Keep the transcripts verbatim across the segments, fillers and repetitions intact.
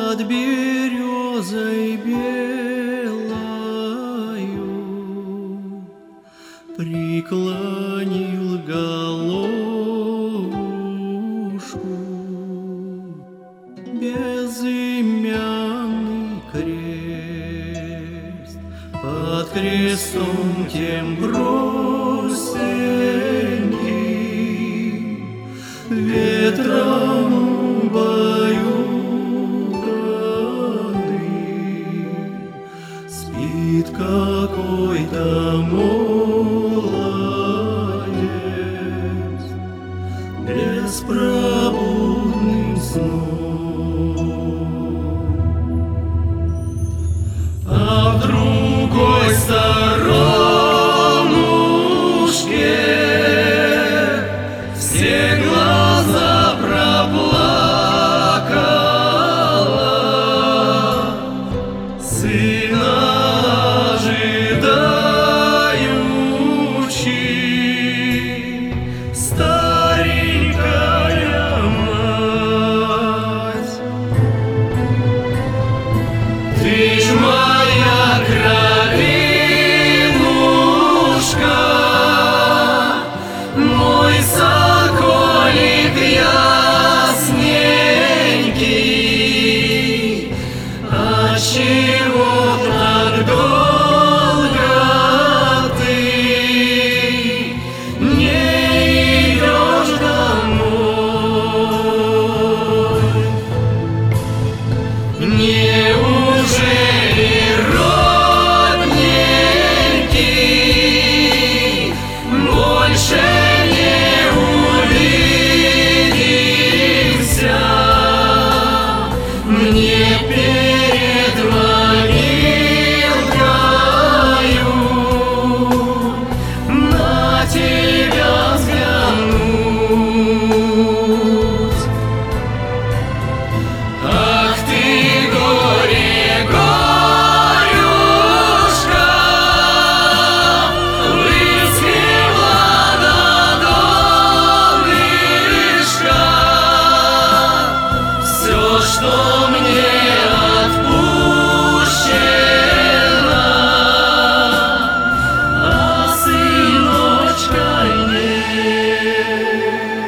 под березой белою преклонил головушку. Безымянный крест под крестом тем простенький, ветром убаюканный, спит какой-то молодец беспробудным сном. А в другой сторонушке все глаза проплакала, сына ожидающий, старенькая мать. Ты ж моя кровинушка, мой соколик ясненький, отчего так долго ты не идешь домой? Неужели, родненький, больше не увидимся? Мне перед могилкою на тебя взглянуть. Ах ты, горе, горюшка, выцвела до донышка. Все, что мне отпущено, а сыночка нет.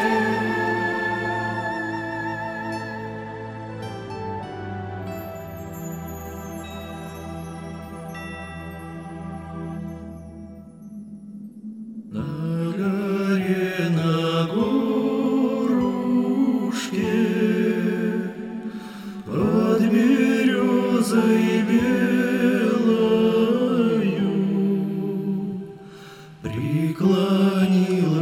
На горе, на горушке под березой белою преклонил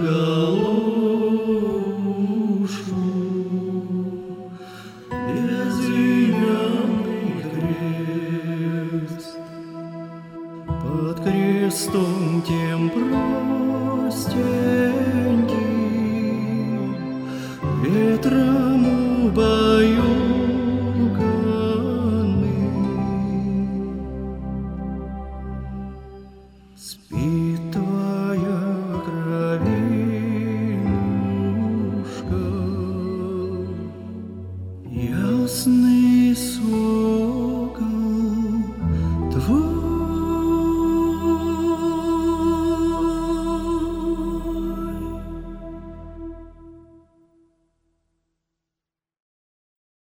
головушку. Безымянный крест под крестом тем простеньким, ветром убаюканный, спит твоя кровинушка, ясный сокол твой.